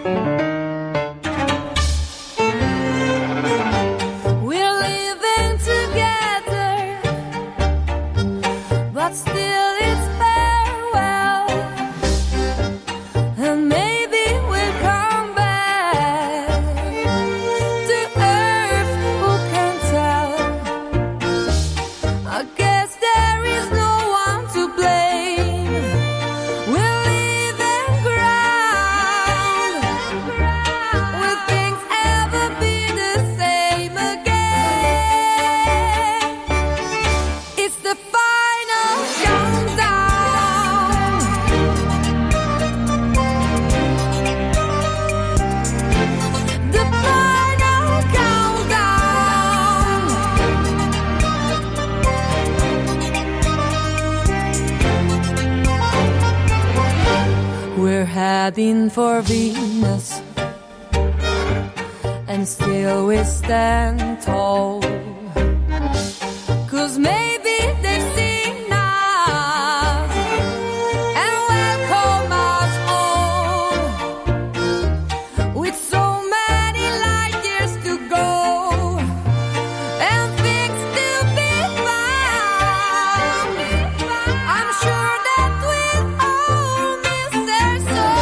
Heading for Venus, and still we stand tall, 'cause maybe they've seen us and welcome us all, with so many light years to go and things to be found. I'm sure that we'll all miss their soul.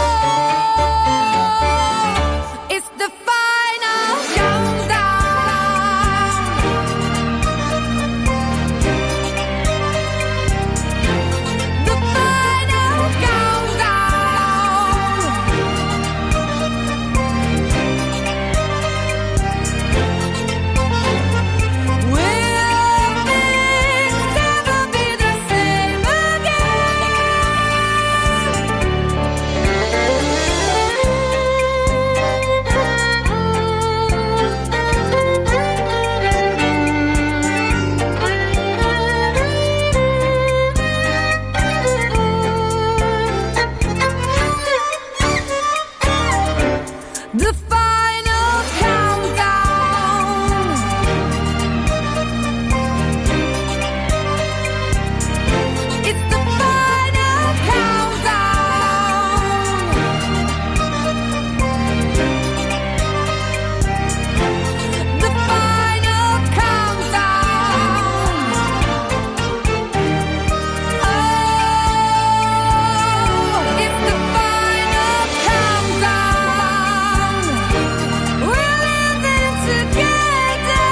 It's the final countdown. The final countdown. Will things ever be the same The final countdown. It's the final countdown. The final countdown. Oh, it's the final countdown. We're living together.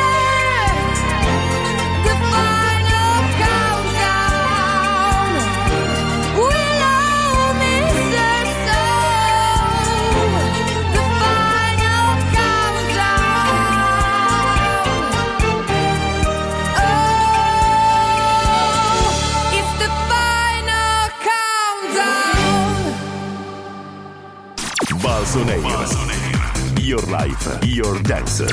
The final countdown. We'll all miss their soul. The final countdown. Oh, it's the final countdown. Valso Negra. Your life, your dance.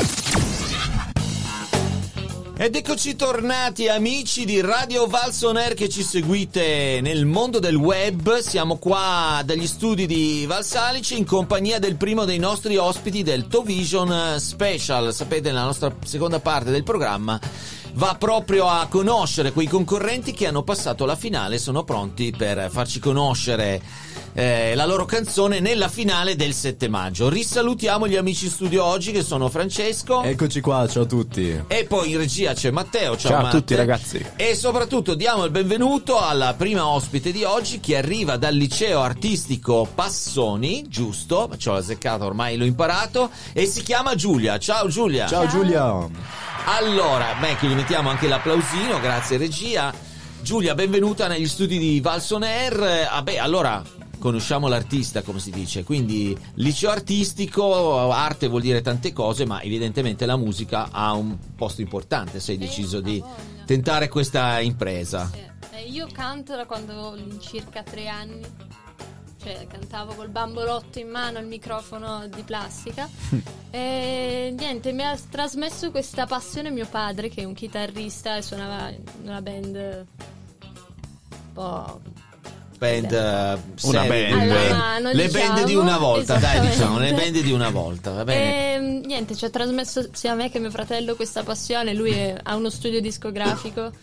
Ed eccoci tornati, amici di Radio Valso On Air che ci seguite nel mondo del web. Siamo qua dagli studi di Valsalice in compagnia del primo dei nostri ospiti del TOVision Special. Sapete, la nostra seconda parte del programma va proprio a conoscere quei concorrenti che hanno passato la finale e sono pronti per farci conoscere la loro canzone nella finale del 7 maggio. Risalutiamo gli amici in studio oggi, che sono Francesco. Eccoci qua, ciao a tutti. E poi in regia c'è Matteo. Ciao a Matte. tutti ragazzi. E soprattutto diamo il benvenuto alla prima ospite di oggi, che arriva dal liceo artistico Passoni, giusto? Ce l'ho azzeccato, ormai l'ho imparato. E si chiama Giulia. Ciao Giulia. Ciao Giulia. Allora, che gli mettiamo anche l'applausino, grazie regia. Giulia, benvenuta negli studi di Valso On Air. Allora, conosciamo l'artista, come si dice, quindi liceo artistico, arte vuol dire tante cose, ma evidentemente la musica ha un posto importante se hai deciso di tentare questa impresa. Io canto da quando ho circa 3 anni, cioè cantavo col bambolotto in mano, il microfono di plastica e niente, mi ha trasmesso questa passione mio padre, che è un chitarrista e suonava in una band un po'... Una band. Allora, le band di una volta, dai, diciamo, le band di una volta, va bene. E niente, ci ha trasmesso sia a me che a mio fratello questa passione. Lui ha uno studio discografico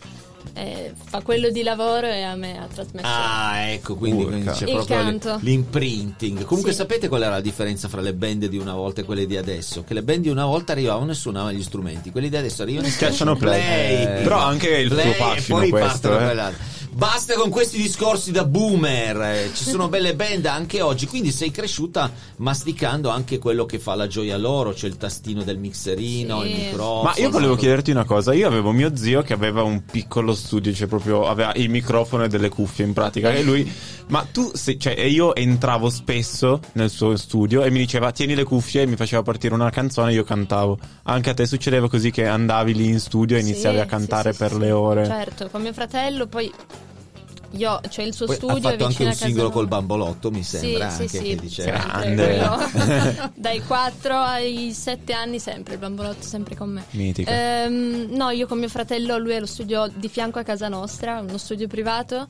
fa quello di lavoro e a me ha trasmesso. Ecco, quindi c'è Il proprio canto. l'imprinting. Comunque Sì. sapete qual era la differenza fra le band di una volta e quelle di adesso? Che le band di una volta arrivavano e suonavano gli strumenti, quelli di adesso arrivano e Schiacciano play. Però anche il play, suo e fascino poi questo, partono per l'altro. Basta con questi discorsi da boomer, ci sono belle band anche oggi, quindi sei cresciuta masticando anche quello che fa la gioia loro, c'è il tastino del mixerino, Sì. il microfono. Ma io volevo chiederti una cosa. Io avevo mio zio che aveva un piccolo studio, cioè proprio aveva il microfono e delle cuffie in pratica. E lui, ma tu, e io entravo spesso nel suo studio e mi diceva tieni le cuffie, e mi faceva partire una canzone e io cantavo. Anche a te succedeva così che andavi lì in studio e iniziavi Sì, a cantare sì, per sì, le ore? Certo, con mio fratello poi c'è il suo Poi studio ha fatto anche vicino un a casa singolo col nostra. bambolotto, mi sembra, Sì, anche sì, che sì, diceva. sempre, Grande. quello. Dai 4 ai 7 anni sempre il bambolotto sempre con me. Mitico. No, io con mio fratello, lui ha lo studio di fianco a casa nostra, uno studio privato,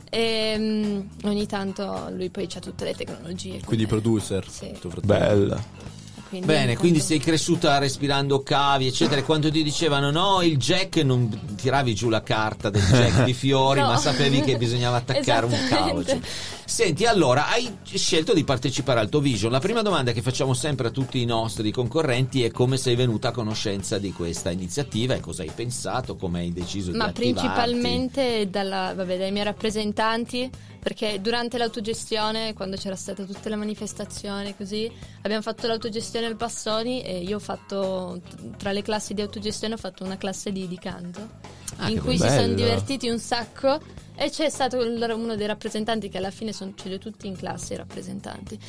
e ogni tanto lui poi c'ha tutte le tecnologie. Quindi producer. Sì. Tuo fratello. Bella. Bene, quindi sei cresciuta respirando cavi, eccetera. E quando ti dicevano no, il jack, non tiravi giù la carta del jack di fiori, No. ma sapevi che bisognava attaccare un cavo. Esattamente. Senti, allora hai scelto di partecipare al Tovision. La prima domanda che facciamo sempre a tutti i nostri concorrenti è come sei venuta a conoscenza di questa iniziativa e cosa hai pensato, come hai deciso di Ma attivarti. principalmente dai miei rappresentanti, perché durante l'autogestione, quando c'era stata tutte le manifestazioni così, abbiamo fatto l'autogestione al Bassoni e io ho fatto, tra le classi di autogestione, ho fatto una classe di canto in che cui si bello. sono divertiti un sacco. E c'è stato uno dei rappresentanti, che alla fine ce li ho tutti in classe i rappresentanti,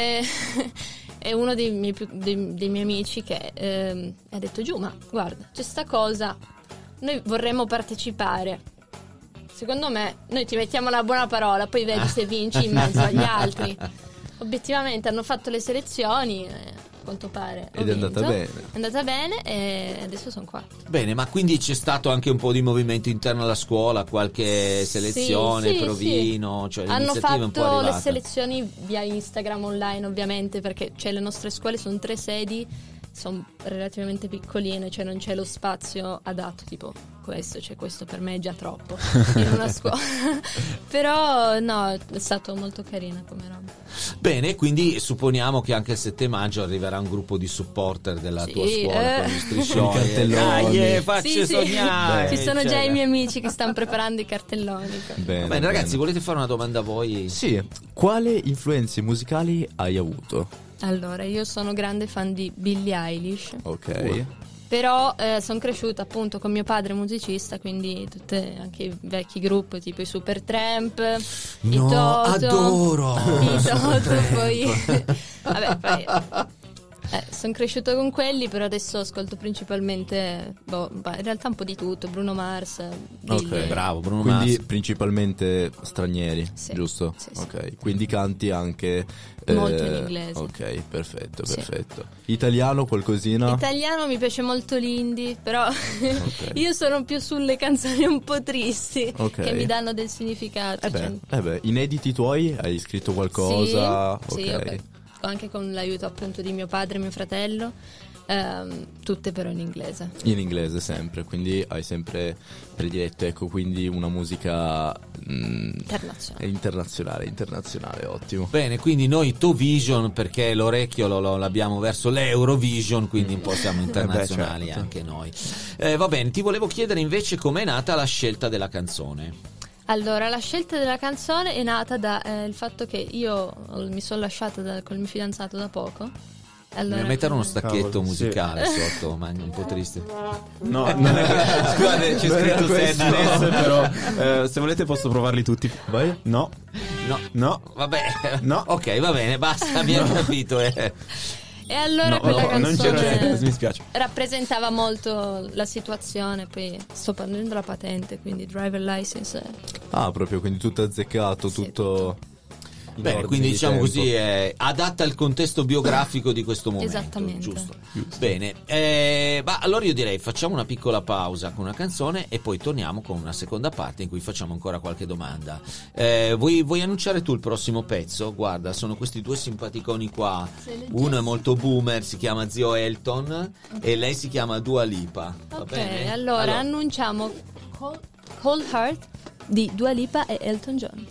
è uno dei miei amici che ha detto giù, ma guarda, c'è sta cosa, noi vorremmo partecipare, secondo me noi ti mettiamo una buona parola, poi vedi se vinci in mezzo agli altri. Obiettivamente hanno fatto le selezioni, a quanto pare ho Ed è andata vinto. bene. È andata bene e adesso sono qua. Bene, ma quindi c'è stato anche un po' di movimento interno alla scuola, qualche selezione, Sì, provino, cioè hanno l'iniziativa è un po' fatto le arrivata. selezioni via Instagram online, ovviamente, perché le nostre scuole sono 3 sedi, sono relativamente piccoline, cioè non c'è lo spazio adatto, tipo questo, cioè questo per me è già troppo in una scuola. Però no, è stato molto carina come roba. Bene, quindi supponiamo che anche il 7 maggio arriverà un gruppo di supporter della Sì, tua scuola con gli striscioni. I cartelloni. Dai, facci Sì, sì. sognare. Ci sono già eccetera. i miei amici che stanno preparando i cartelloni. Bene, Bene, ragazzi, bene. volete fare una domanda a voi? Sì, quale influenze musicali hai avuto? Allora, io sono grande fan di Billie Eilish. Ok. Però sono cresciuta appunto con mio padre musicista, quindi anche i vecchi gruppi tipo i Supertramp, i No, Toto, adoro! i Toto, poi vabbè, poi sono cresciuta con quelli, però adesso ascolto principalmente in realtà un po' di tutto, Bruno Mars, Billie. Bravo, Bruno Quindi Mars. principalmente stranieri, Sì, giusto? sì, sì. Ok, quindi canti anche Molto in inglese. Ok, perfetto, Sì. perfetto. Italiano qualcosina? Italiano mi piace molto l'indie, però Ok. io sono più sulle canzoni un po' tristi, Ok. che mi danno del significato. Inediti tuoi? Hai scritto qualcosa? Sì, ok. Anche con l'aiuto appunto di mio padre e mio fratello, tutte però in inglese. In inglese sempre, quindi hai sempre prediletto, ecco, quindi una musica internazionale, ottimo. Bene, quindi noi Tovision, perché l'orecchio l'abbiamo verso l'Eurovision, quindi un po' siamo internazionali certo. anche noi. Va bene, ti volevo chiedere invece com'è nata la scelta della canzone. Allora, la scelta della canzone è nata da il fatto che io mi sono lasciata col mio fidanzato da poco. Allora, Dobbiamo mettere uno stacchetto Cavolo, musicale sotto, ma è un po' triste. No, non è scusate, c'è Non era scritto questo. Sadness, però se volete posso provarli tutti. Vai? No. No, No. vabbè, No. ok, va bene, basta, abbiamo capito. E allora No, quella no, non c'era canzone niente, mi spiace. rappresentava molto la situazione. Poi sto prendendo la patente, quindi driver license. Ah, proprio, quindi tutto azzeccato, Sì, tutto... in Bene, ordine quindi di diciamo tempo. così è adatta al contesto biografico di questo momento. Esattamente. Giusto. Bene, ma allora io direi facciamo una piccola pausa con una canzone e poi torniamo con una seconda parte in cui facciamo ancora qualche domanda. Vuoi annunciare tu il prossimo pezzo? Guarda, sono questi due simpaticoni qua. Uno è molto boomer, si chiama Zio Elton, e lei si chiama Dua Lipa. Va Ok, bene? allora annunciamo Cold Heart di Dua Lipa e Elton John.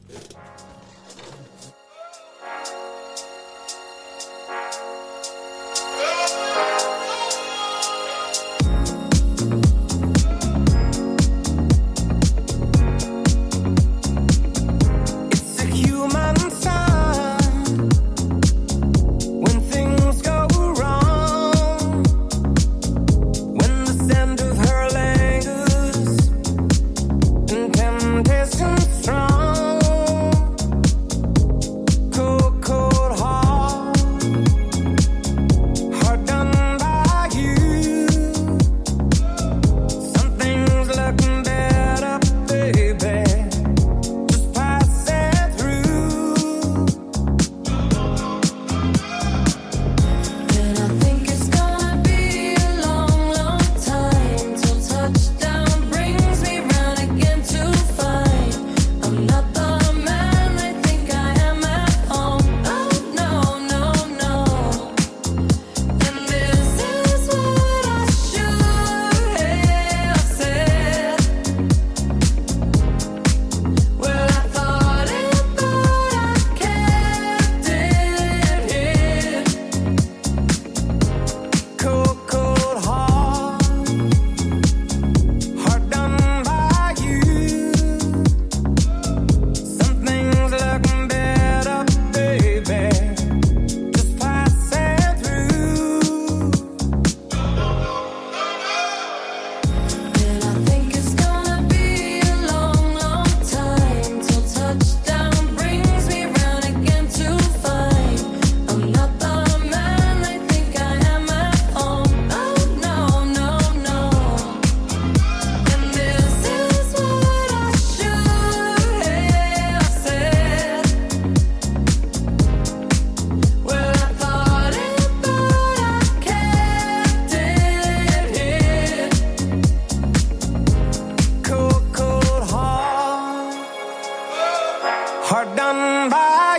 Hard done by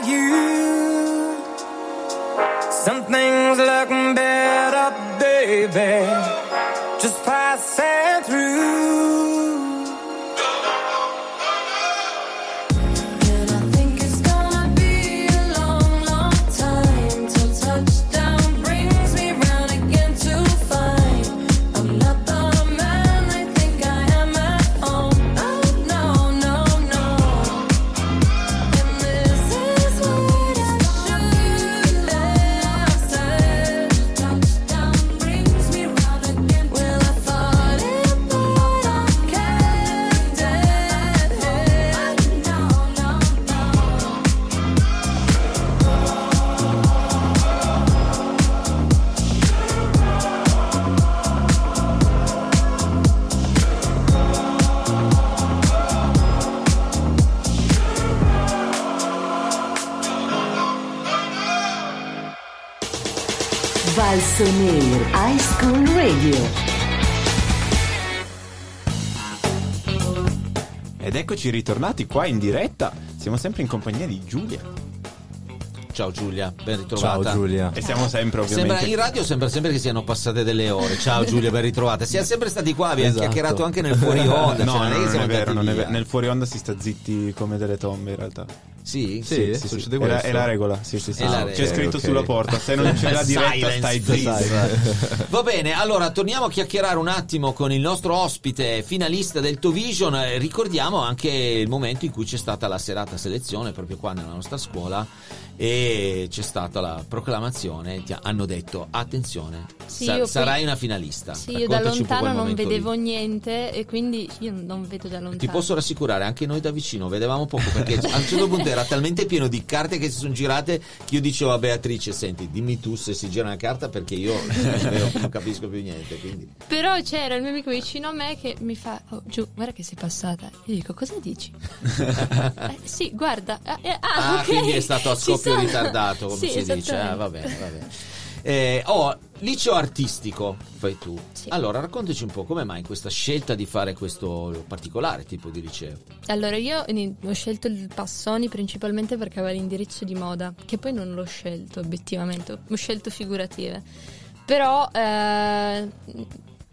you. Something's looking better, baby. Just passing through. Valsonair High School Radio. Ed eccoci ritornati qua in diretta. Siamo sempre in compagnia di Giulia. Ciao Giulia, ben ritrovata. Ciao Giulia. E siamo sempre ovviamente. Sembra in radio sembra sempre che siano passate delle ore. Ciao Giulia, ben ritrovata. Siamo sempre stati qua, abbiamo Esatto. chiacchierato anche nel fuori onda. No, cioè, no, che non siamo è vero, andati non è via. vero. Nel fuori onda si sta zitti come delle tombe in realtà. Sì? Sì, succede È la, questo. è la regola, sì. È la C'è regola. scritto Ok. sulla porta, se non c'è la diretta Silence, stai zitto. Va bene, allora torniamo a chiacchierare un attimo con il nostro ospite finalista del TOVision. Ricordiamo anche il momento in cui c'è stata la serata selezione proprio qua nella nostra scuola e c'è stata la proclamazione, ti hanno detto attenzione, Sì, io poi- sarai una finalista. Sì, io da Raccontaci un po' lontano quel non momento vedevo lì. niente e quindi io non vedo da lontano. Ti posso rassicurare, anche noi da vicino vedevamo poco perché a un certo punto era talmente pieno di carte che si sono girate che io dicevo a Beatrice, senti, dimmi tu se si gira una carta perché io non capisco più niente. Quindi. Però c'era il mio amico vicino a me che mi fa: oh, Giù, guarda che sei passata. Io dico: cosa dici? Sì, guarda. Ok. Quindi è stato a Ci scoppio sono. ritardato, come Sì, si dice. esattamente. Va bene. Liceo artistico fai tu. Sì. Allora raccontaci un po' come mai questa scelta di fare questo particolare tipo di liceo. Allora, io ho scelto il Passoni principalmente perché aveva l'indirizzo di moda, che poi non l'ho scelto obiettivamente, ho scelto figurative. Però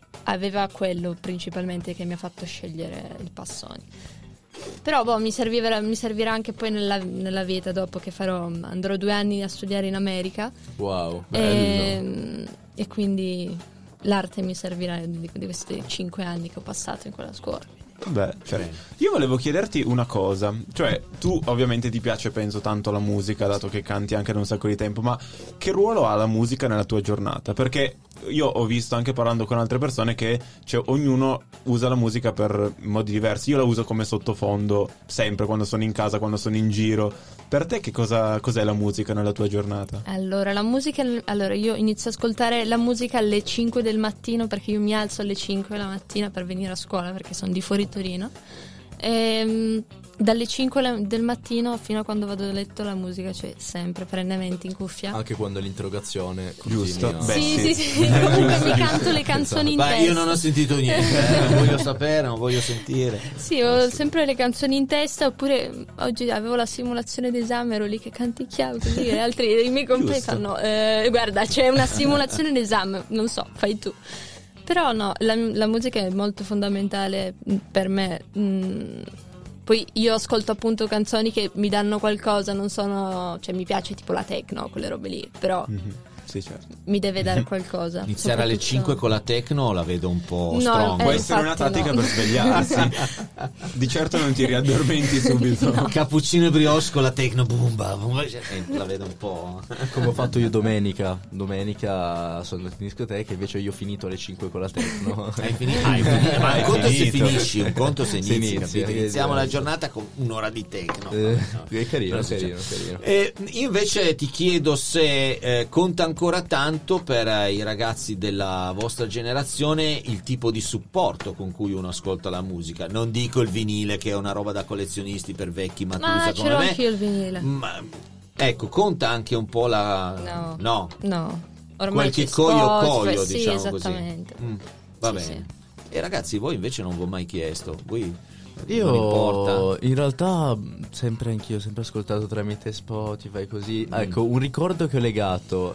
aveva quello principalmente che mi ha fatto scegliere il Passoni. Però mi servirà anche poi nella vita, dopo che andrò 2 anni a studiare in America. Wow, bello. E quindi l'arte mi servirà di questi 5 anni che ho passato in quella scuola. Beh, cioè, io volevo chiederti una cosa, cioè tu ovviamente ti piace, penso, tanto la musica, dato che canti anche da un sacco di tempo, ma che ruolo ha la musica nella tua giornata? Perché io ho visto, anche parlando con altre persone, che ognuno usa la musica per modi diversi. Io la uso come sottofondo sempre, quando sono in casa, quando sono in giro. Per te cos'è la musica nella tua giornata? Allora, io inizio a ascoltare la musica alle 5 del mattino, perché io mi alzo alle 5 la mattina per venire a scuola, perché sono di fuori Torino. Dalle 5 del mattino fino a quando vado a letto la musica c'è sempre, perennemente in cuffia. Anche quando l'interrogazione Giusto? continua. Beh, Sì. Comunque mi canto le canzoni in testa. Io non ho sentito niente, non voglio sapere, non voglio sentire. Sì, ho sempre le canzoni in testa, oppure oggi avevo la simulazione d'esame, ero lì che canticchiavo così, e i miei compagni fanno guarda, c'è una simulazione d'esame, non so, fai tu. Però no, la musica è molto fondamentale per me. Poi io ascolto appunto canzoni che mi danno qualcosa, non sono, cioè mi piace tipo la techno, quelle robe lì, però Sì, certo. mi deve dare qualcosa. Iniziare alle 5 con la techno la vedo un po' No, strong. Può essere una infatti tattica no. per svegliarsi. Di certo non ti riaddormenti subito. Cappuccino e brioche con la techno, boom, la vedo un po'. Come ho fatto io domenica sono andato in discoteca, invece io ho finito alle 5 con la techno. Hai finito? Ma un conto se finito. finisci, un conto se Se inizi, inizi, capito? Iniziamo la giornata con un'ora di techno. È carino, Non so, carino. Io invece ti chiedo se conta ancora tanto per i ragazzi della vostra generazione il tipo di supporto con cui uno ascolta la musica. Non dico il vinile, che è una roba da collezionisti per vecchi Matusa Ce come l'ho me. anch'io il vinile. Ma ecco, conta anche un po' No. Ormai qualche c'è coglio, Spotify, diciamo sì, esattamente. così. Va Sì, bene. E ragazzi, voi invece non vi ho mai chiesto. Voi non Io importa. in realtà sempre anch'io ho sempre ascoltato tramite Spotify così. Ecco, un ricordo che ho legato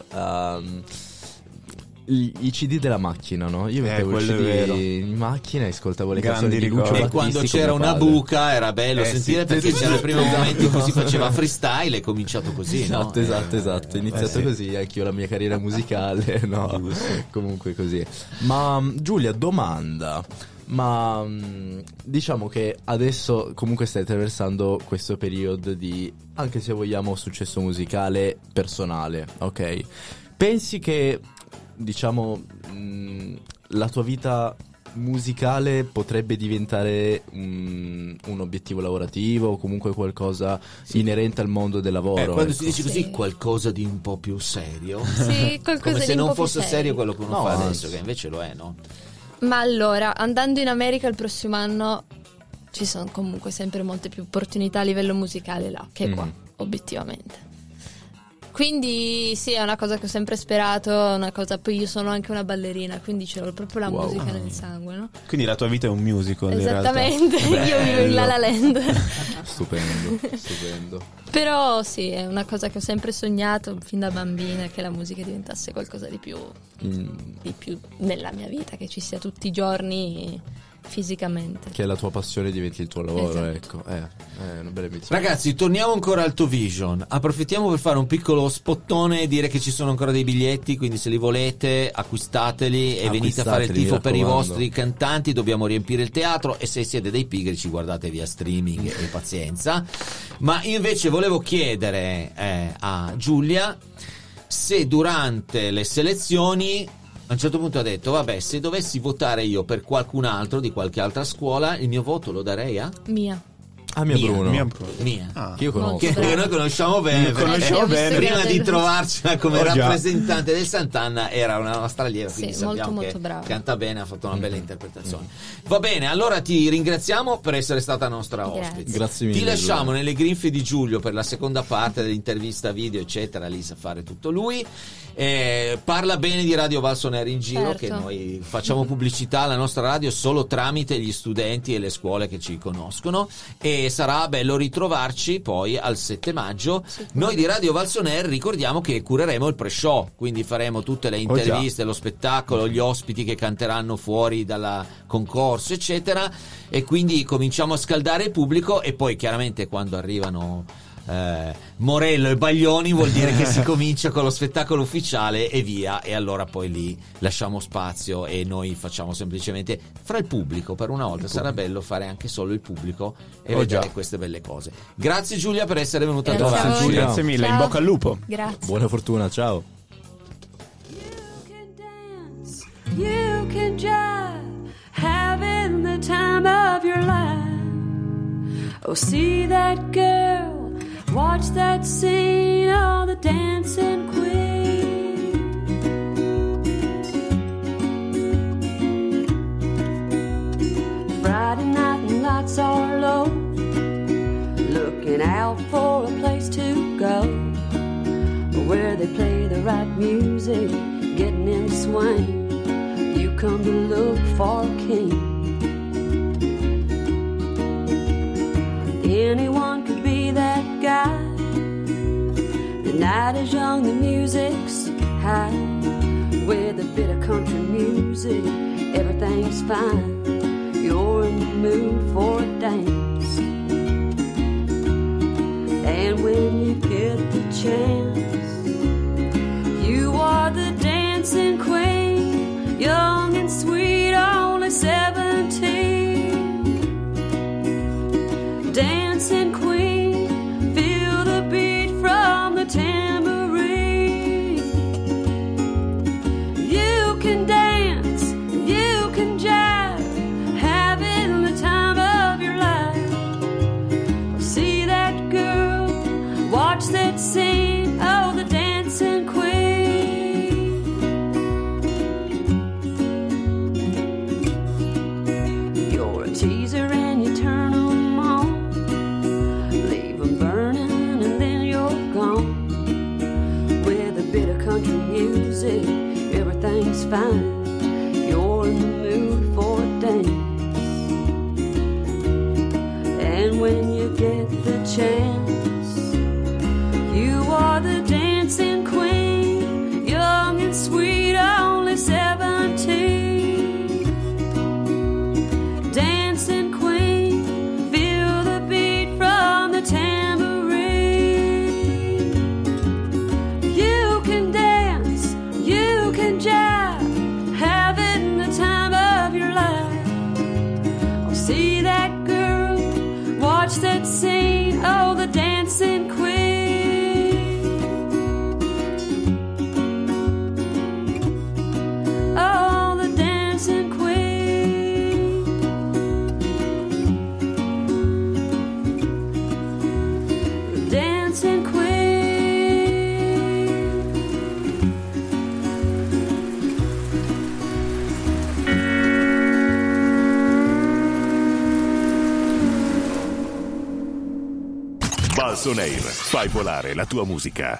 i CD della macchina, no? Io mettevo il quello è CD vero. in macchina e ascoltavo le Grandi canzoni di Lucio ricordi. E Battisti quando con c'era mio una padre. buca era bello sentire, sì, perché sì, c'era il primo esatto. momento in cui si faceva freestyle. È cominciato così, no? Esatto. Ho iniziato sì. così anch'io la mia carriera musicale, no? Comunque così. Ma Giulia, domanda. Ma diciamo che adesso comunque stai attraversando questo periodo di, anche se vogliamo, successo musicale personale, ok? Pensi che, diciamo, la tua vita musicale potrebbe diventare un obiettivo lavorativo o comunque qualcosa inerente al mondo del lavoro? Quando ecco. si dice così, Sì. qualcosa di un po' più serio. Sì, qualcosa Come di se un non po' più fosse serio quello che uno No, fa anzi. adesso, che invece lo è, no? Ma allora, andando in America il prossimo anno ci sono comunque sempre molte più opportunità a livello musicale là che qua, obiettivamente. Quindi sì, è una cosa che ho sempre sperato, una cosa. Poi io sono anche una ballerina, quindi c'ho proprio la Wow. musica nel sangue, no? Quindi la tua vita è un musical, in realtà. Esattamente, io vivo in La La Land. Stupendo. Però sì, è una cosa che ho sempre sognato fin da bambina, che la musica diventasse qualcosa di più nella mia vita, che ci sia tutti i giorni fisicamente. Che la tua passione diventi il tuo lavoro, Esatto. ecco. È una bella ambizione. Ragazzi, torniamo ancora al To Vision. Approfittiamo per fare un piccolo spottone e dire che ci sono ancora dei biglietti, quindi se li volete acquistateli e venite a fare il Acquistateli, tifo mi per i raccomando. vostri cantanti. Dobbiamo riempire il teatro, e se siete dei pigri ci guardate via streaming e pazienza. Ma io invece volevo chiedere a Giulia se durante le selezioni a un certo punto ha detto: vabbè, se dovessi votare io per qualcun altro di qualche altra scuola, il mio voto lo darei a Mia. Mia Bruno. mia. Ah. Che io conosco. Che brava. noi conosciamo bene, perché conosciamo sì, ho visto bene. che prima era di del- trovarcela come Oh, già. rappresentante del Sant'Anna era una nostra allieva, Sì, quindi molto, sappiamo molto che brava. canta bene, ha fatto una bella interpretazione. Va bene, allora ti ringraziamo per essere stata nostra Grazie. ospite. Grazie mille, Ti lasciamo Giulia. nelle grinfie di Giulio per la seconda parte dell'intervista video, eccetera. Lì sa fare tutto lui. Parla bene di Radio Valsoner in giro, Certo. che noi facciamo pubblicità alla nostra radio solo tramite gli studenti e le scuole che ci conoscono, e e sarà bello ritrovarci poi al 7 maggio. Noi di Radio Valsoner ricordiamo che cureremo il pre-show, quindi faremo tutte le interviste, lo spettacolo, gli ospiti che canteranno fuori dalla concorso eccetera, e quindi cominciamo a scaldare il pubblico, e poi chiaramente quando arrivano Morello e Baglioni vuol dire che si comincia con lo spettacolo ufficiale e via, e allora poi lì lasciamo spazio e noi facciamo semplicemente fra il pubblico. Per una volta sarà bello fare anche solo il pubblico e vedere queste belle cose. Grazie Giulia per essere venuta a Grazie a trovarci. voi. Grazie mille, Ciao. in bocca al lupo. Grazie. Buona fortuna, ciao. You can jive, having the time of your life. Oh, see that girl, watch that scene, oh, the dancing queen. Friday night and lights are low, looking out for a place to go, where they play the right music, getting in the swing. You come to look for a king. Anyone could be that guy. The night is young, the music's high. With a bit of country music, everything's fine. You're in the mood for a dance. And when you get the chance, you are the dancing queen. Young and sweet, only 17. Dancing queen, feel the beat from the tambourine. You can dance, you can jive, having the time of your life. See that girl, watch that scene, oh, the dancing queen. Teaser and you turn them on, leave them burning and then you're gone. With a bit of country music, everything's fine. You're in the mood for a dance. And when you get the chance, you are the dancing queen. Young and sweet, only 17. Watch that scene, oh, the dancing queen. Oh, the dancing queen. The dancing queen. Valsonair, fai volare la tua musica.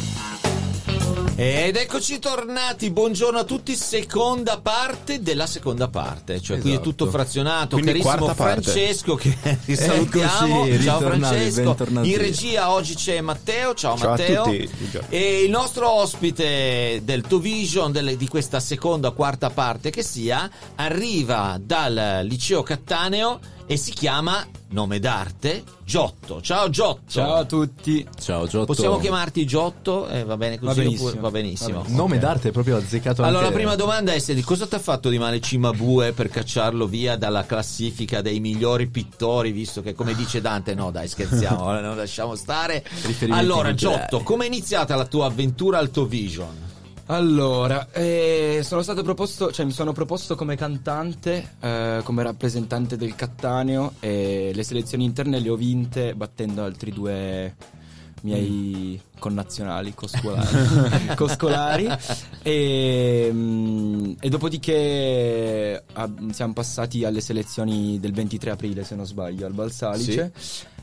Ed eccoci tornati, buongiorno a tutti, seconda parte della seconda parte, cioè qui è tutto frazionato. Quindi Carissimo quarta parte. Francesco che risalutiamo, Eccoci, ciao ritornati, Francesco, bentornati. in regia oggi c'è Matteo, ciao Ciao a Matteo, tutti. e il nostro ospite del ToVision di questa seconda quarta parte che sia, arriva dal liceo Cattaneo e si chiama, nome d'arte, Giotto. Ciao Giotto. Ciao a tutti. Ciao Giotto. Possiamo chiamarti Giotto? Va bene così? Va benissimo. Oppure- va benissimo. Nome d'arte è proprio azzeccato. Allora, la anche... prima domanda è: se di cosa ti ha fatto di male Cimabue per cacciarlo via dalla classifica dei migliori pittori, visto che, come dice Dante, no dai scherziamo, non lasciamo stare. Riferimenti Allora culturali. Giotto, com'è iniziata la tua avventura al ToVision? Allora, sono stato proposto, cioè mi sono proposto come cantante, come rappresentante del Cattaneo, e le selezioni interne le ho vinte battendo altri due miei connazionali, coscolari, e dopodiché siamo passati alle selezioni del 23 aprile, se non sbaglio, al Balsalice.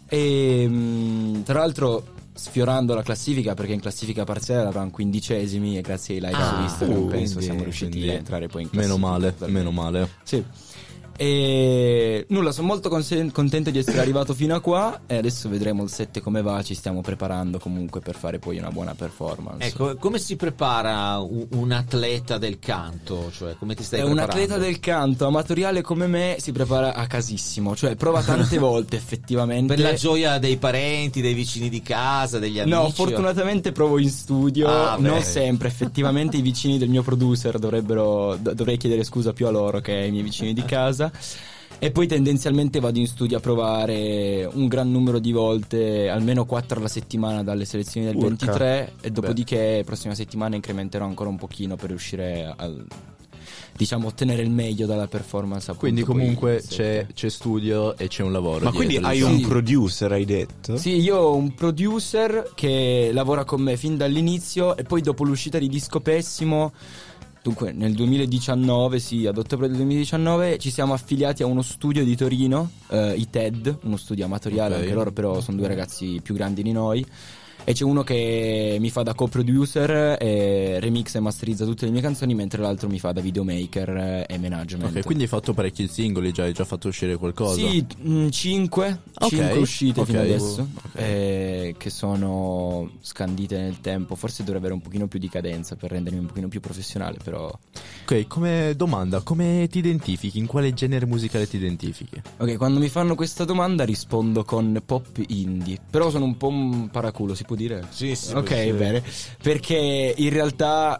E tra l'altro sfiorando la classifica, perché in classifica parziale eravamo 15esimi e grazie ai like su Instagram penso siamo riusciti a entrare poi in classifica. Meno male. Sì. E nulla, sono molto contento di essere arrivato fino a qua e adesso vedremo il 7 come va, ci stiamo preparando comunque per fare poi una buona performance. Ecco, come si prepara un atleta del canto? Cioè, come ti stai Un preparando? atleta del canto amatoriale come me si prepara a casissimo, cioè prova tante volte effettivamente. Per la gioia dei parenti, dei vicini di casa, degli amici? No, fortunatamente provo in studio, non sempre, effettivamente i vicini del mio producer dovrei chiedere scusa più a loro che ai miei vicini di casa. E poi tendenzialmente vado in studio a provare un gran numero di volte, almeno 4 alla settimana dalle selezioni del 23 e dopodiché prossima settimana incrementerò ancora un pochino per riuscire a, diciamo, ottenere il meglio dalla performance. Appunto, quindi comunque poi, c'è studio e c'è un lavoro. Ma quindi dietro, hai diciamo. un producer, hai detto? Sì, io ho un producer che lavora con me fin dall'inizio e poi dopo l'uscita di Disco Pessimo, dunque nel 2019, sì, ad ottobre del 2019 ci siamo affiliati a uno studio di Torino, i TED, uno studio amatoriale, anche loro però sono 2 ragazzi più grandi di noi. E c'è uno che mi fa da co-producer e remix e masterizza tutte le mie canzoni, mentre l'altro mi fa da videomaker e management. Ok, quindi hai fatto parecchi singoli, hai già fatto uscire qualcosa? Sì, 5 uscite fino adesso, che sono scandite nel tempo. Forse dovrei avere un pochino più di cadenza per rendermi un pochino più professionale, però. Ok, come domanda, come ti identifichi? In quale genere musicale ti identifichi? Ok, quando mi fanno questa domanda rispondo con pop indie, però sono un po' un paraculo, si può dire? Sì, sì. Ok, sì. bene. Perché in realtà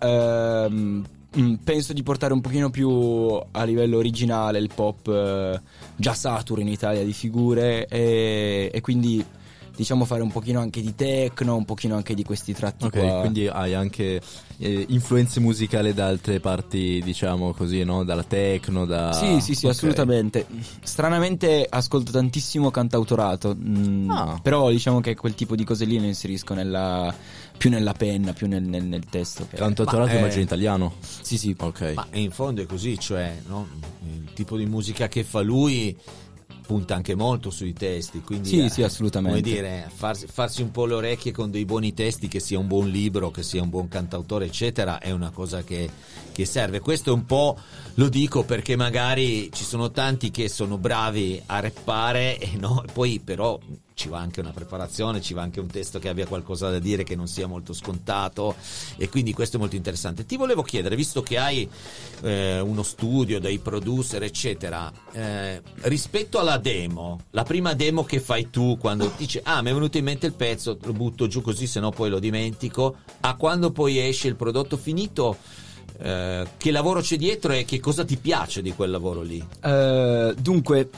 penso di portare un pochino più a livello originale il pop già saturo in Italia di figure e quindi diciamo fare un pochino anche di techno, un pochino anche di questi tratti qua. Quindi hai anche influenze musicali da altre parti, diciamo così, no? Dalla techno, da... Sì, okay. Assolutamente. Stranamente ascolto tantissimo cantautorato, però diciamo che quel tipo di cose lì le inserisco più nella penna, più nel testo. Cantautorato immagino italiano? Sì. Ok. Ma in fondo è così, cioè, no? Il tipo di musica che fa lui punta anche molto sui testi, quindi sì, assolutamente. Come dire, farsi un po' le orecchie con dei buoni testi, che sia un buon libro, che sia un buon cantautore eccetera, è una cosa che serve. Questo è un po', lo dico perché magari ci sono tanti che sono bravi a rappare e poi però ci va anche una preparazione, ci va anche un testo che abbia qualcosa da dire, che non sia molto scontato, e quindi questo è molto interessante. Ti volevo chiedere, visto che hai uno studio, dei producer eccetera, rispetto alla demo, la prima demo che fai tu, quando dici mi è venuto in mente il pezzo, lo butto giù così, se no poi lo dimentico, a quando poi esce il prodotto finito, che lavoro c'è dietro e che cosa ti piace di quel lavoro lì? Dunque,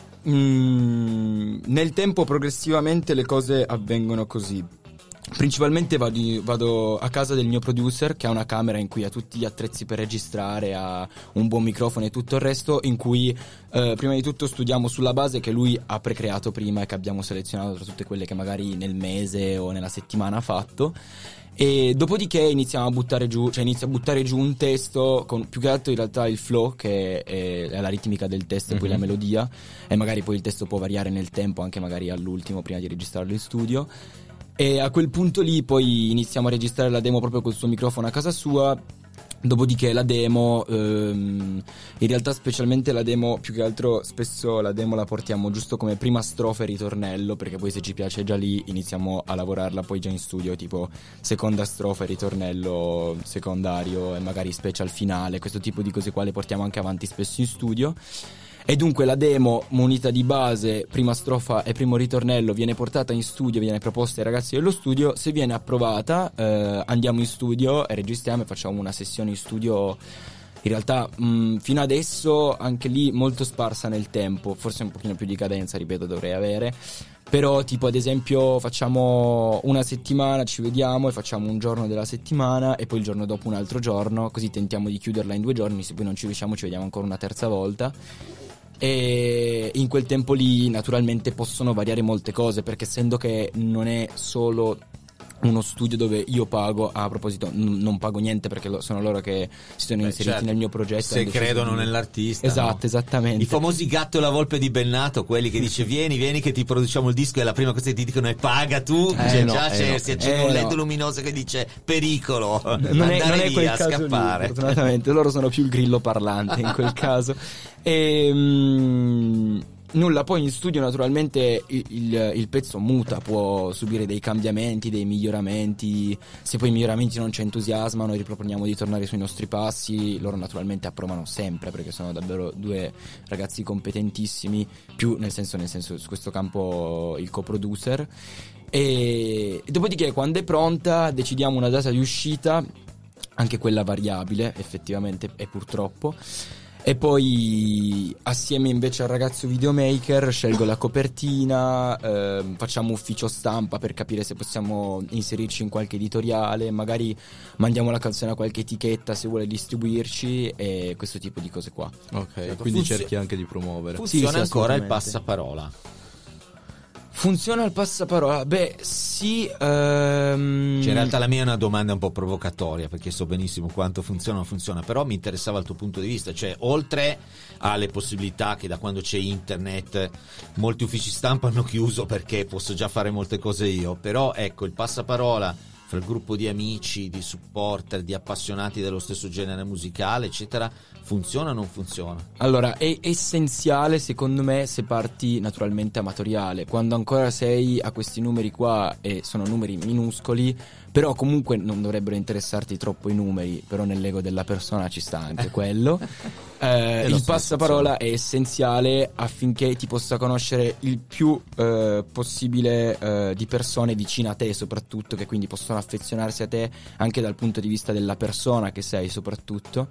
nel tempo progressivamente le cose avvengono così. Principalmente vado a casa del mio producer, che ha una camera in cui ha tutti gli attrezzi per registrare, ha un buon microfono e tutto il resto, in cui prima di tutto studiamo sulla base che lui ha precreato prima e che abbiamo selezionato tra tutte quelle che magari nel mese o nella settimana ha fatto. E dopodiché inizia a buttare giù un testo con più che altro in realtà il flow, che è la ritmica del testo, e poi la melodia, e magari poi il testo può variare nel tempo, anche magari all'ultimo prima di registrarlo in studio. E a quel punto lì poi iniziamo a registrare la demo proprio col suo microfono a casa sua. Dopodiché la demo, in realtà specialmente la demo, più che altro spesso la demo la portiamo giusto come prima strofa e ritornello, perché poi se ci piace già lì iniziamo a lavorarla poi già in studio, tipo seconda strofa e ritornello secondario e magari special finale, questo tipo di cose qua le portiamo anche avanti spesso in studio. E dunque la demo munita di base, prima strofa e primo ritornello, viene portata in studio, viene proposta ai ragazzi dello studio. Se viene approvata andiamo in studio e registriamo e facciamo una sessione in studio. In realtà fino adesso anche lì molto sparsa nel tempo, forse un pochino più di cadenza, ripeto, dovrei avere. Però tipo ad esempio facciamo una settimana, ci vediamo e facciamo un giorno della settimana e poi il giorno dopo un altro giorno, così tentiamo di chiuderla in 2 giorni. Se poi non ci riusciamo ci vediamo ancora una terza volta. E in quel tempo lì naturalmente possono variare molte cose, perché essendo che non è solo uno studio dove io pago, a proposito non pago niente perché sono loro che si sono inseriti certo, nel mio progetto, se credono nell'artista, esatto, no? Esattamente, I famosi Gatto e la Volpe di Bennato, quelli che dice vieni che ti produciamo il disco, e la prima cosa che ti dicono è paga tu, si accende un LED luminoso che dice pericolo, non è quel via, caso scappare lì, fortunatamente loro sono più il grillo parlante in quel caso. Nulla, poi in studio naturalmente il pezzo muta, può subire dei cambiamenti, dei miglioramenti. Se poi i miglioramenti non ci entusiasmano, riproponiamo di tornare sui nostri passi. Loro naturalmente approvano sempre perché sono davvero due ragazzi competentissimi, più nel senso su questo campo il co-producer. E dopodiché quando è pronta decidiamo una data di uscita, anche quella variabile effettivamente, e purtroppo. E poi assieme invece al ragazzo videomaker scelgo la copertina, facciamo ufficio stampa per capire se possiamo inserirci in qualche editoriale, magari mandiamo la canzone a qualche etichetta se vuole distribuirci, e questo tipo di cose qua. Ok, quindi cerchi anche di promuovere. Funziona Sì, ancora il assolutamente. passaparola? Funziona il passaparola? Beh, sì. Cioè, in realtà la mia è una domanda un po' provocatoria, perché so benissimo quanto funziona o non funziona, però mi interessava il tuo punto di vista. Cioè, oltre alle possibilità che da quando c'è internet molti uffici stampa hanno chiuso perché posso già fare molte cose io, però ecco, il passaparola fra il gruppo di amici, di supporter, di appassionati dello stesso genere musicale, eccetera, funziona o non funziona? Allora, è essenziale secondo me se parti naturalmente amatoriale, quando ancora sei a questi numeri qua, e sono numeri minuscoli, però comunque non dovrebbero interessarti troppo i numeri, però nell'ego della persona ci sta anche quello. Il passaparola è essenziale affinché ti possa conoscere il più possibile di persone vicine a te, soprattutto, che quindi possono affezionarsi a te anche dal punto di vista della persona che sei soprattutto.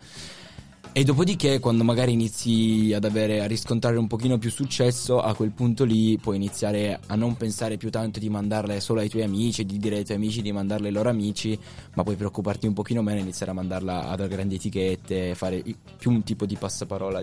E dopodiché, quando magari inizi a riscontrare un pochino più successo, a quel punto lì puoi iniziare a non pensare più tanto di mandarle solo ai tuoi amici, di dire ai tuoi amici di mandarle ai loro amici, ma puoi preoccuparti un pochino meno e iniziare a mandarla ad grandi etichette, fare più un tipo di passaparola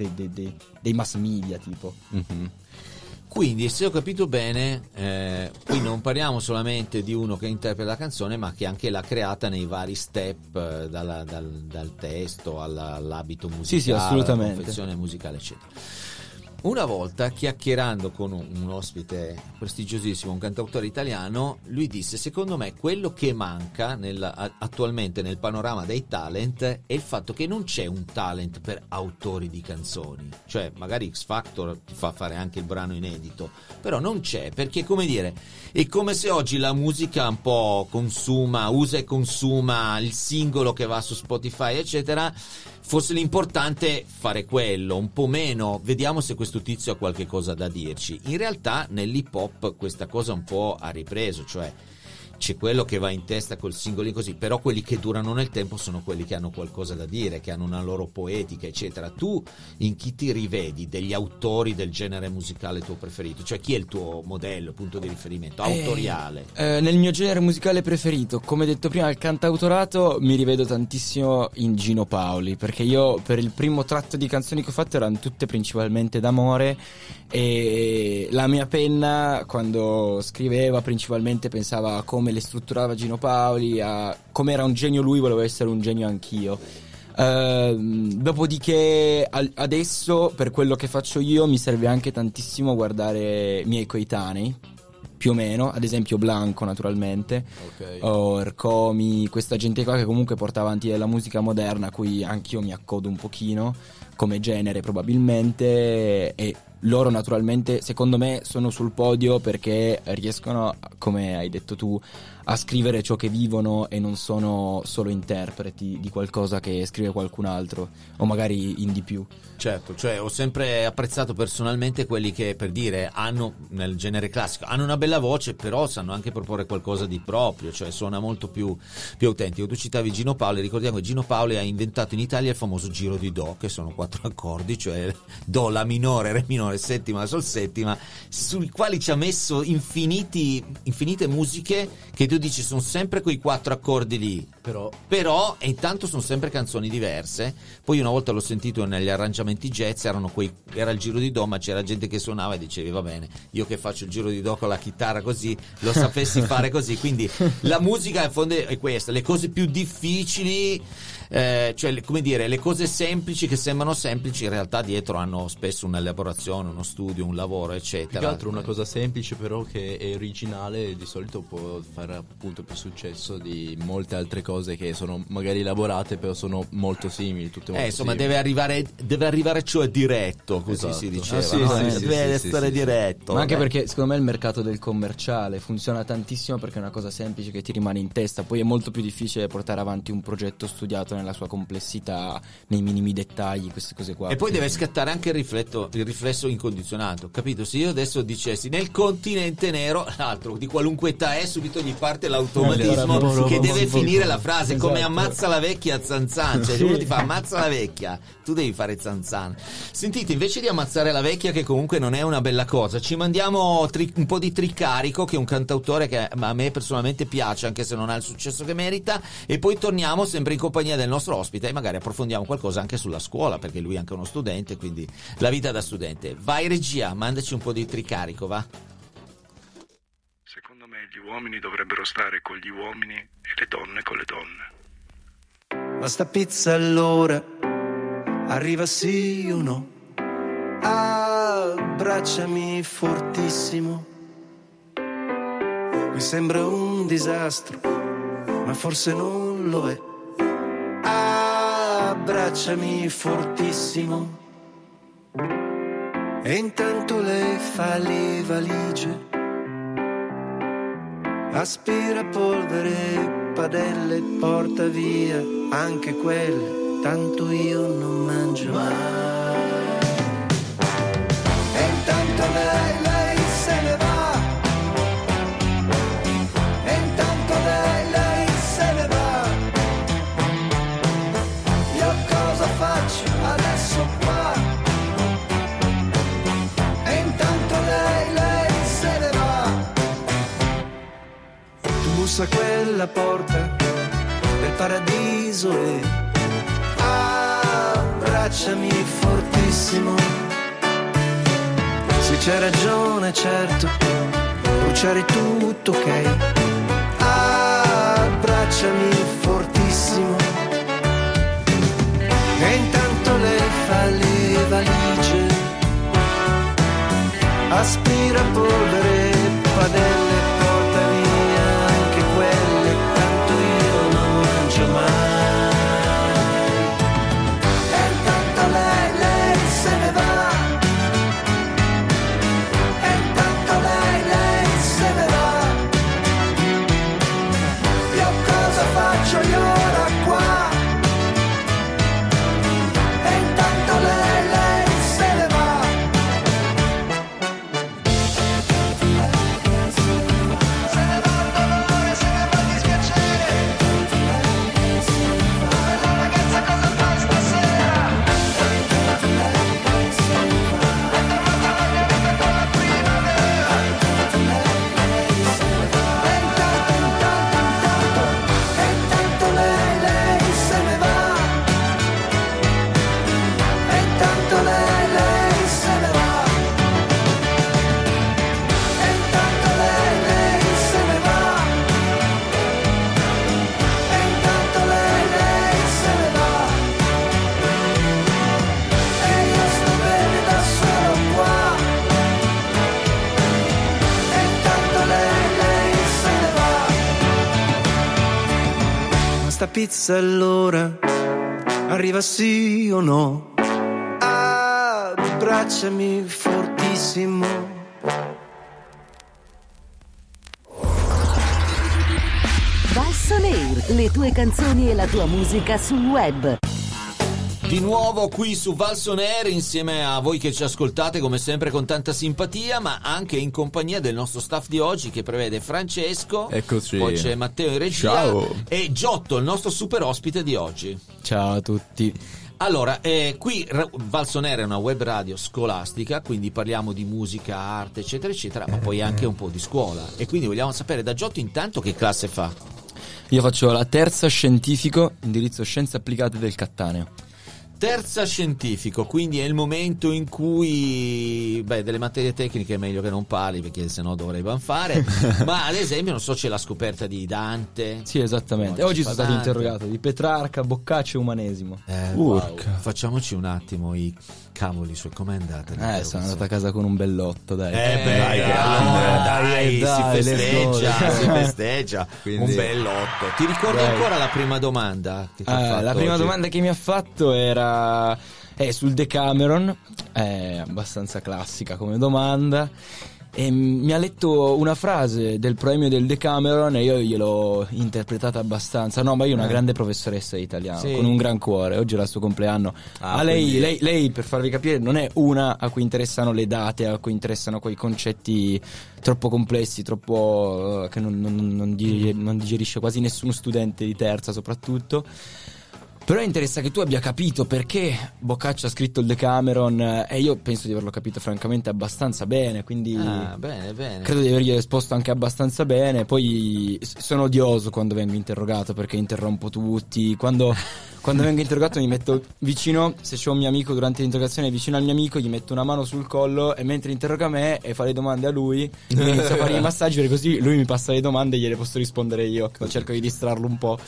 dei mass media tipo. Mm-hmm. Quindi, se ho capito bene, qui non parliamo solamente di uno che interpreta la canzone, ma che anche l'ha creata nei vari step, dal testo all'abito musicale, sì, assolutamente, alla confezione musicale, eccetera. Una volta, chiacchierando con un ospite prestigiosissimo, un cantautore italiano, lui disse: secondo me quello che manca attualmente nel panorama dei talent è il fatto che non c'è un talent per autori di canzoni. Cioè, magari X Factor ti fa fare anche il brano inedito, però non c'è, perché, come dire, è come se oggi la musica un po' usa e consuma il singolo che va su Spotify, eccetera. Fosse l'importante fare quello, un po' meno vediamo se questo tizio ha qualche cosa da dirci. In realtà nell'hip hop questa cosa un po' ha ripreso, cioè c'è quello che va in testa col singolo così, però quelli che durano nel tempo sono quelli che hanno qualcosa da dire, che hanno una loro poetica, eccetera. Tu in chi ti rivedi degli autori del genere musicale tuo preferito? Cioè, chi è il tuo modello, punto di riferimento autoriale? Nel mio genere musicale preferito, come detto prima, il cantautorato, mi rivedo tantissimo in Gino Paoli, perché io per il primo tratto di canzoni che ho fatto erano tutte principalmente d'amore, e la mia penna quando scriveva principalmente pensava a come le strutturava Gino Paoli, a come era un genio lui, volevo essere un genio anch'io. Dopodiché adesso per quello che faccio io mi serve anche tantissimo guardare i miei coetanei, più o meno, ad esempio Blanco naturalmente, okay, o Ercomi, questa gente qua che comunque porta avanti della musica moderna a cui anch'io mi accodo un pochino come genere probabilmente, e loro naturalmente secondo me sono sul podio perché riescono, come hai detto tu, a scrivere ciò che vivono e non sono solo interpreti di qualcosa che scrive qualcun altro, o magari in di più. Certo, cioè ho sempre apprezzato personalmente quelli che, per dire, hanno nel genere classico, hanno una bella voce, però sanno anche proporre qualcosa di proprio, cioè suona molto più autentico. Tu citavi Gino Paoli, ricordiamo che Gino Paoli ha inventato in Italia il famoso giro di Do, che sono 4 accordi, cioè Do, La minore, Re minore, e settima sol settima, sui quali ci ha messo infinite musiche che tu dici sono sempre quei 4 accordi lì, però e intanto sono sempre canzoni diverse. Poi una volta l'ho sentito negli arrangiamenti jazz, era il giro di do, ma c'era gente che suonava e dicevi va bene, io che faccio il giro di do con la chitarra così lo sapessi fare così. Quindi la musica in fondo è questa, le cose più difficili, cioè come dire, le cose semplici che sembrano semplici in realtà dietro hanno spesso un'elaborazione, uno studio, un lavoro, eccetera. Più che altro una cosa semplice però che è originale di solito può fare appunto più successo di molte altre cose che sono magari elaborate però sono molto simili, tutte molto insomma simili. deve arrivare cioè diretto, così si diceva, no? Deve essere diretto. Ma anche perché secondo me il mercato del commerciale funziona tantissimo perché è una cosa semplice che ti rimane in testa, poi è molto più difficile portare avanti un progetto studiato nella sua complessità, nei minimi dettagli, queste cose qua. E poi deve scattare anche il riflesso incondizionato, capito? Se io adesso dicessi nel continente nero, l'altro di qualunque età è, subito gli parte l'automatismo che deve finire la frase, come ammazza la vecchia Zanzan, cioè uno ti fa ammazza la vecchia, tu devi fare Zanzan. Sentite, invece di ammazzare la vecchia, che comunque non è una bella cosa, ci mandiamo un po' di Tricarico, che è un cantautore che a me personalmente piace anche se non ha il successo che merita, e poi torniamo sempre in compagnia del nostro ospite e magari approfondiamo qualcosa anche sulla scuola, perché lui è anche uno studente, quindi la vita da studente. Vai regia, mandaci un po' di Tricarico, va? Secondo me gli uomini dovrebbero stare con gli uomini e le donne con le donne. Ma sta pizza allora arriva sì o no? Abbracciami fortissimo. Mi sembra un disastro, ma forse non lo è. Abbracciami fortissimo. E intanto lei fa le valigie, aspira polvere, padelle, porta via anche quelle, tanto io non mangio mai. E intanto lei se ne va, e intanto lei se ne va. Io cosa faccio adesso qua? E intanto lei se ne va. Tu bussa quella porta del paradiso e abbracciami fortissimo. Se c'è ragione, certo, bruciare tutto, ok. Abbracciami fortissimo. E intanto lei fa le valigie, aspira polvere, padelle, porta via anche quelle, tanto io non mangio mai. E intanto lei se ne va, e intanto lei se ne va. Io cosa faccio io ora qua? E intanto lei se ne va. Sta pizza allora arriva sì o no? Abbracciami fortissimo. Valsonair, le tue canzoni e la tua musica sul web. Di nuovo qui su Valsonair insieme a voi che ci ascoltate come sempre con tanta simpatia, ma anche in compagnia del nostro staff di oggi che prevede Francesco, eccoci, poi c'è Matteo in regia. Ciao. E Giotto, il nostro super ospite di oggi. Ciao a tutti. Allora, qui Valso On Air è una web radio scolastica, quindi parliamo di musica, arte, eccetera, eccetera, ma poi anche un po' di scuola. E quindi vogliamo sapere da Giotto intanto che classe fa. Io faccio la terza scientifico, indirizzo scienze applicate del Cattaneo. Terza scientifico, quindi è il momento in cui delle materie tecniche è meglio che non parli, perché sennò dovrei banfare. Ma ad esempio, non so, c'è la scoperta di Dante. Sì, esattamente. Oggi sono stato interrogato di Petrarca, Boccaccio e Umanesimo. Wow. Facciamoci un attimo i cavoli su com'è andata. Sono andato a casa con un bellotto, dai. Dai, si festeggia. Quindi... un bellotto. Ti ricordi ancora la prima domanda che ti ha fatto la prima oggi? domanda che mi ha fatto era sul Decameron, è abbastanza classica come domanda, e mi ha letto una frase del proemio del Decameron e io gliel'ho interpretata abbastanza. No, ma io una grande professoressa di italiano, sì, con un gran cuore. Oggi era il suo compleanno. Lei, per farvi capire, non è una a cui interessano le date, a cui interessano quei concetti troppo complessi, troppo che non digerisce quasi nessuno studente di terza soprattutto. Però interessa che tu abbia capito perché Boccaccio ha scritto il Decameron, e io penso di averlo capito francamente abbastanza bene, quindi bene. credo di avergli risposto anche abbastanza bene. Poi sono odioso quando vengo interrogato perché interrompo tutti. Quando vengo interrogato mi metto vicino, se c'è un mio amico durante l'interrogazione, vicino al mio amico gli metto una mano sul collo e mentre interroga me e fa le domande a lui inizio a fare i massaggi, perché così lui mi passa le domande e gliele posso rispondere io. Cerco di distrarlo un po'.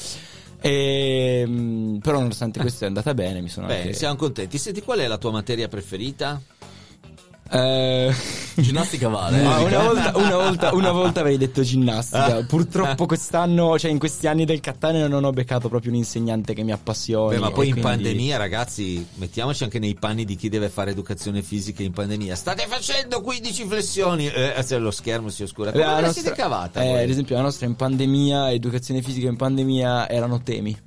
Però nonostante questo è andata bene, mi sono anche... siamo contenti. Senti, qual è la tua materia preferita? Ginnastica vale. Una volta avrei detto ginnastica. Purtroppo quest'anno, cioè in questi anni del Cattaneo, non ho beccato proprio un insegnante che mi appassioni. Ma poi in quindi... pandemia, ragazzi, mettiamoci anche nei panni di chi deve fare educazione fisica in pandemia. State facendo 15 flessioni, se lo schermo si oscura. Come la siete cavata? Ad esempio la nostra in pandemia, educazione fisica in pandemia, erano temi.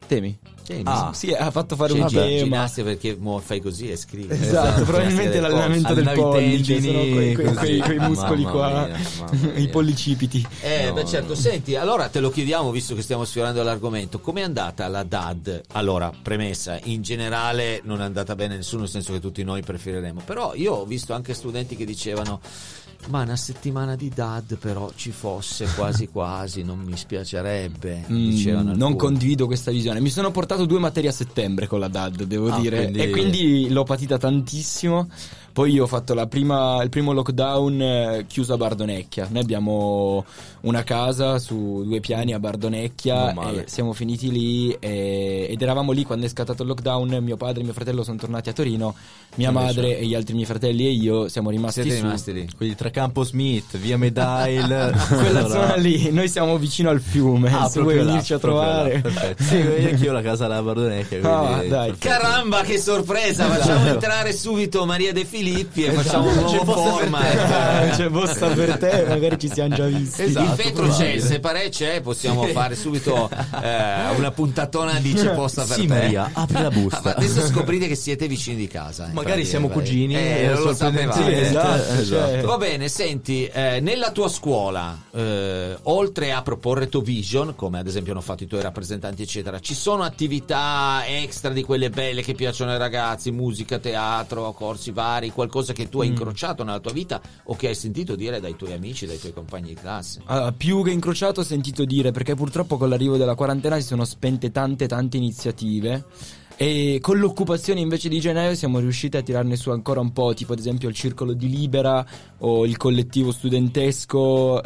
Sì, ha fatto fare un tema. Ginnastica perché fai così e scrivi. Esatto, probabilmente l'allenamento del pollice, sono quei muscoli qua, i pollicipiti. Certo. Senti, allora te lo chiediamo, visto che stiamo sfiorando l'argomento, com'è andata la DAD? Allora, premessa, in generale non è andata bene nessuno, nel senso che tutti noi preferiremo, però io ho visto anche studenti che dicevano: ma una settimana di DAD però ci fosse quasi, non mi spiacerebbe. Dicevano non condivido questa visione. Mi sono portato 2 materie a settembre con la DAD, devo dire, quindi... e quindi l'ho patita tantissimo. Poi io ho fatto il primo lockdown chiuso a Bardonecchia. Noi abbiamo una casa su 2 piani a Bardonecchia e siamo finiti lì ed eravamo lì quando è scattato il lockdown. Mio padre e mio fratello sono tornati a Torino, mia madre e gli altri miei fratelli e io siamo rimasti lì. Quindi tra Campo Smith, via Medail, quella zona lì. Noi siamo vicino al fiume, se vuoi venirci a trovare. Sì, anch'io la casa alla Bardonecchia. Dai. Caramba, che sorpresa! Facciamo entrare subito Maria De Filippi e facciamo un nuovo format. C'è posta per te, magari ci siamo già visti. Il vetro c'è, il separé c'è, possiamo fare subito una puntatona di c'è posta per te. Maria, apri la busta. Ma adesso scoprite che siete vicini di casa. Magari siamo cugini e non lo sapevate. Esatto. Va bene, senti, nella tua scuola, oltre a proporre Vision, come ad esempio hanno fatto i tuoi rappresentanti eccetera, ci sono attività extra di quelle belle che piacciono ai ragazzi, musica, teatro, corsi vari, qualcosa che tu hai incrociato nella tua vita o che hai sentito dire dai tuoi amici, dai tuoi compagni di classe? Più che incrociato ho sentito dire, perché purtroppo con l'arrivo della quarantena si sono spente tante iniziative. E con l'occupazione invece di gennaio siamo riusciti a tirarne su ancora un po', tipo ad esempio il circolo di Libera o il collettivo studentesco,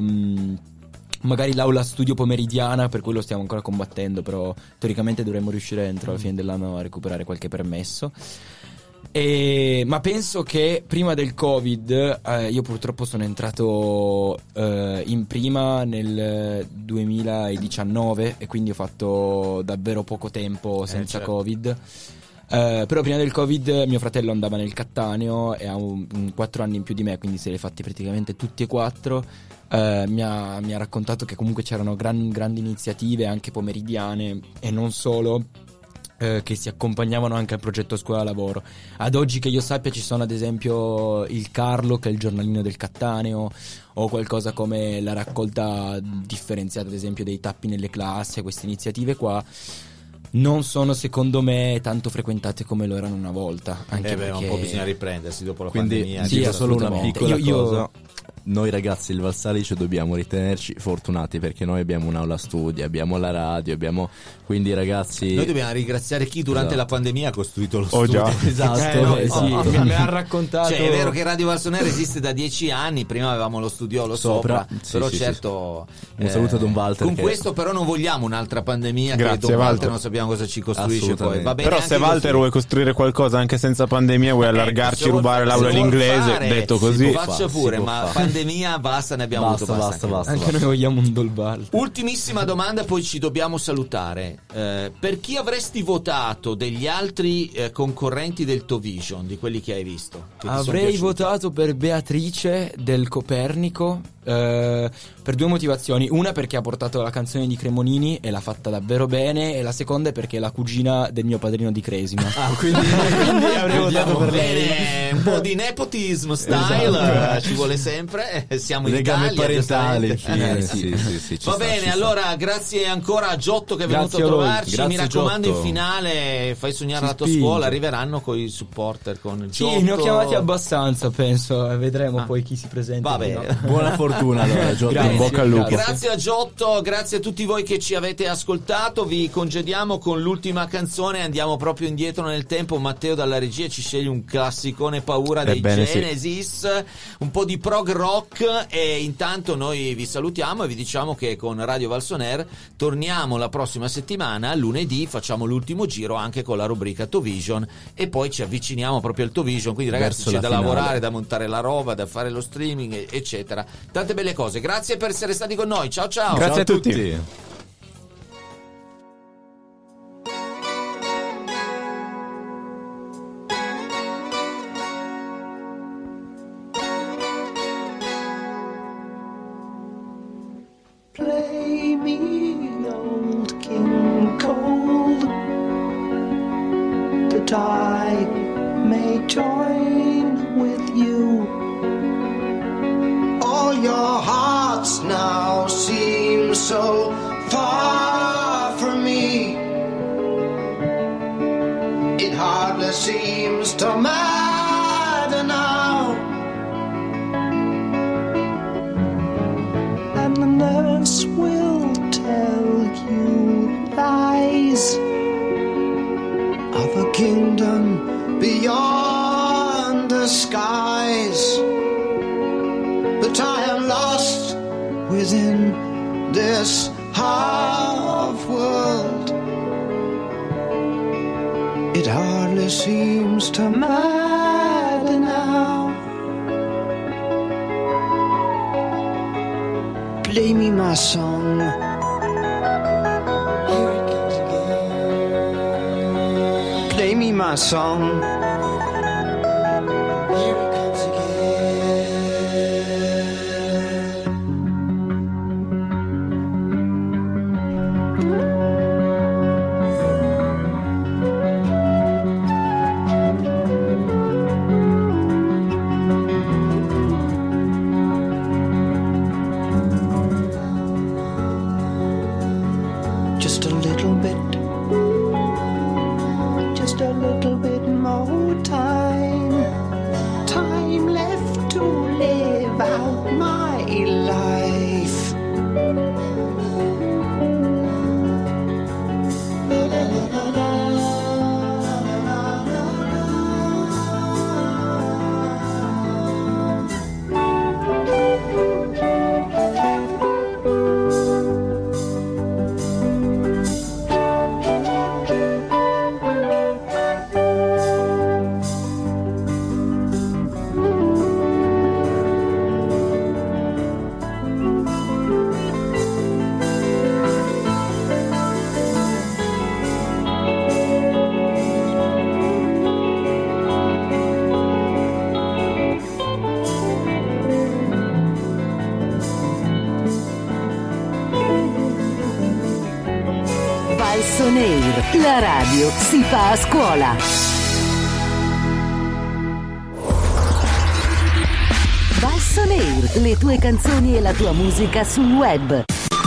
magari l'aula studio pomeridiana, per quello stiamo ancora combattendo, però teoricamente dovremmo riuscire entro la fine dell'anno a recuperare qualche permesso. Ma penso che prima del Covid, io purtroppo sono entrato in prima nel 2019 e quindi ho fatto davvero poco tempo senza Covid. Però prima del Covid mio fratello andava nel Cattaneo e ha 4 anni in più di me, quindi se li ha fatti praticamente tutti e 4. Mi ha raccontato che comunque c'erano grandi iniziative anche pomeridiane e non solo, che si accompagnavano anche al progetto scuola lavoro. Ad oggi che io sappia ci sono ad esempio il Carlo, che è il giornalino del Cattaneo, o qualcosa come la raccolta differenziata ad esempio dei tappi nelle classi, queste iniziative qua. non sono secondo me tanto frequentate come lo erano una volta, anche un perché po' bisogna riprendersi dopo la Quindi pandemia. sì, dico solo una assolutamente. piccola Io- cosa. Noi ragazzi del Valsalice dobbiamo ritenerci fortunati perché noi abbiamo un'aula studio, abbiamo la radio, quindi ragazzi Noi dobbiamo ringraziare chi durante Esatto. la pandemia ha costruito lo Oh, studio. già. esatto, sì, esatto. mi ha raccontato. Cioè, è vero che Radio Valsoner esiste da 10 anni, prima avevamo lo studiolo Sopra. sopra, Sì, però sì, certo... Un saluto a Don Walter Con che- questo però non vogliamo un'altra pandemia, Grazie, che Don Walter Walter. non sappiamo cosa ci costruisce poi. Assolutamente. Va bene Però anche se Walter così. vuoi costruire qualcosa anche senza pandemia, vuoi allargarci, se vuol- rubare se l'aula vuol l'inglese, fare, detto si così. può faccia pure, si può ma fare. pandemia basta, ne abbiamo avuto Basta. Anche noi vogliamo un Dolbal. Ultimissima domanda, poi ci dobbiamo salutare. Per chi avresti votato degli altri concorrenti del Tovision, di quelli che hai visto? Che ti son Avrei piaciuti? votato per Beatrice del Copernico per due motivazioni. Una perché ha portato la canzone di Cremonini e l'ha fatta davvero bene, e la seconda è perché è la cugina del mio padrino di Cresima. quindi avrei votato per lei. Bene, un po' di nepotismo style ci vuole sempre. Siamo in Legame Italia, parentale, giustamente. sì, Va bene, allora grazie ancora a Giotto che è venuto Grazie a a voi. trovarci. Grazie, Mi raccomando, Giotto. in finale fai sognare Si la tua spinge. scuola. Arriveranno con i supporter, con Giotto. Sì, ne ho chiamati abbastanza, penso. Vedremo poi chi si presenta. Va bene. Buona fortuna allora, Giotto. Grazie. In bocca al lupo. Grazie a Giotto, grazie a tutti voi che ci avete ascoltato. Vi congediamo con l'ultima canzone. Andiamo proprio indietro nel tempo. Matteo dalla regia ci sceglie un classicone paura dei Ebbene sì. Genesis, un po' di prog rock. E intanto noi vi salutiamo e vi diciamo che con Radio Valsoner torniamo la prossima settimana, lunedì. Facciamo l'ultimo giro anche con la rubrica Tovision e poi ci avviciniamo proprio al Tovision. Quindi ragazzi, Verso c'è la da finale. lavorare, da montare la roba, da fare lo streaming, eccetera. Tante belle cose. Grazie per essere stati con noi. Ciao ciao. Grazie a tutti. Play me old King Cole, that I may join with you. All your hearts now seem so far from me. It hardly seems to matter now. And the nurse will tell you lies of a kingdom beyond the skies. But I am lost within this half world. It hardly seems to matter now. Play me my song. Play me my song. Just a little bit, just a little bit more time, time left to live out my life. Valsoner, la radio si fa a scuola. Valsoner, le tue canzoni e la tua musica sul web.